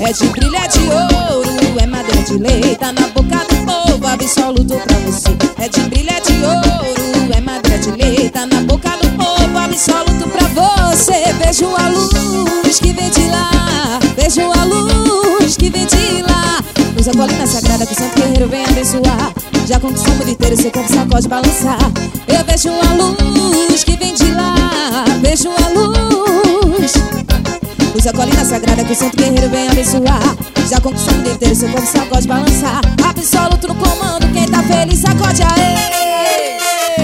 É de brilho, é de ouro, é madeira de lei, tá na boca do povo, absoluto pra você. É de brilho, é de ouro, é madeira de lei, tá na boca do povo, absoluto pra você. Vejo a luz que vem de lá, vejo a luz que vem de lá. Luz a colina sagrada que o santo guerreiro vem abençoar. Já conquistou o mundo inteiro, seu corpo sacode balançar. Eu vejo a luz que vem de lá, vejo a luz. Luz a colina sagrada que o santo guerreiro vem abençoar. Já conquistou o mundo inteiro, seu corpo sacode balançar. Absoluto no comando, quem tá feliz sacode aê.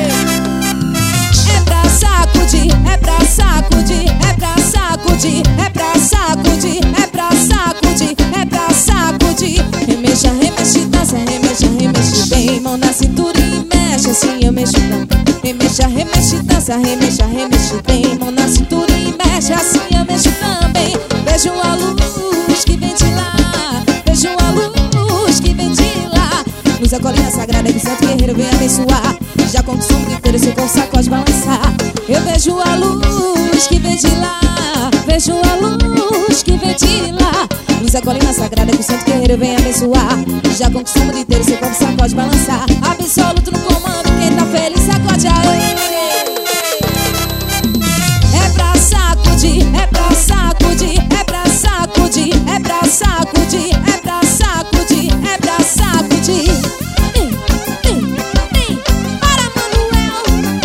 É pra sacudir, é pra sacudir, é pra sacudir, é pra sacudir, é pra sacudir, é pra sacudir. Remexa, remexe, dança, remexa, remexe bem, mão na cintura e mexe, assim eu mexo também. Remexa, remexe, dança, remexa, remexe bem, mão na cintura e mexe, assim eu mexo também. Vejo a luz que vem de lá, vejo a luz que vem de lá. Luz a colina sagrada que o santo guerreiro vem abençoar. Já conquistou o mundo inteiro, seu corpo sacode balançar. Eu vejo a luz que vem de lá, vejo a luz que vem de lá. Luz a colina sagrada que o santo guerreiro vem abençoar. Já conquistou o mundo inteiro, seu corpo sacode balançar. Absoluto no comando, quem tá feliz sacode aê. É pra sacudir, é pra sacudir, é pra sacudir, é pra sacudir, é pra sacudir, é pra sacudir. Para Manuel.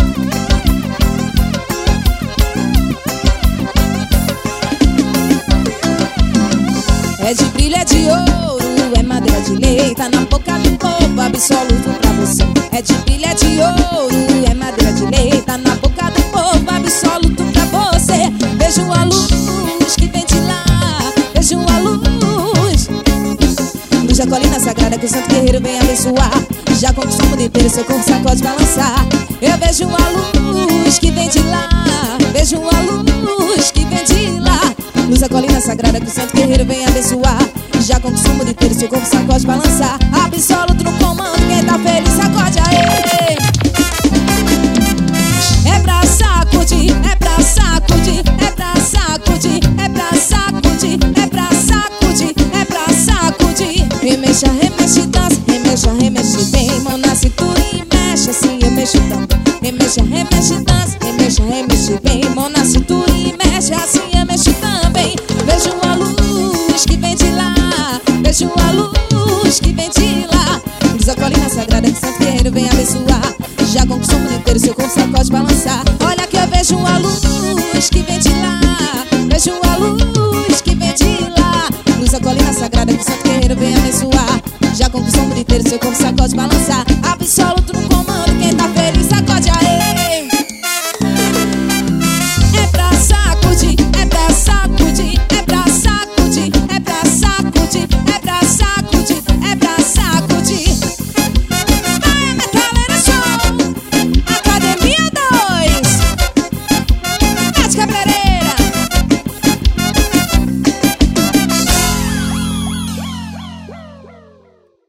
É de brilho, é de ouro, é madeira de lei, tá na boca do povo, absoluto pra você. É de brilho, é de ouro, é madeira de lei, tá na boca do povo, absoluto pra você. Vejo a luz que vem de lá, vejo a luz. Luz da colina sagrada que o santo guerreiro vem abençoar. Já conquistou o mundo inteiro, seu corpo sacode balançar. Eu vejo a luz que vem de lá, vejo a luz que vem de lá. Luz da colina sagrada que o santo guerreiro vem abençoar. Já conquistou o mundo inteiro, seu corpo sacode balançar. Absoluto no comando, quem tá feliz sacode aê. É pra sacudir, é pra sacudir, é pra sacudir, é pra sacudir, é pra sacudir, é pra sacudir. Remexa, remexe, dança, remexa, remexe bem, mão na cintura e mexe, assim eu mexo também. Remexa, remexe, dança, remexa, remexe bem, mão na cintura e mexe, assim eu mexo também. Vejo a luz que vem de lá, vejo a luz que vem de lá. Luz a colina sagrada que o santo guerreiro vem abençoar. Já conquistou o mundo inteiro, seu corpo sacode balançar. Olha que eu vejo a luz que vem de lá, vejo a luz que vem de lá. Luz a colina sagrada que o santo guerreiro vem abençoar. Já conquistou o mundo inteiro, seu corpo sacode balançar. Absoluto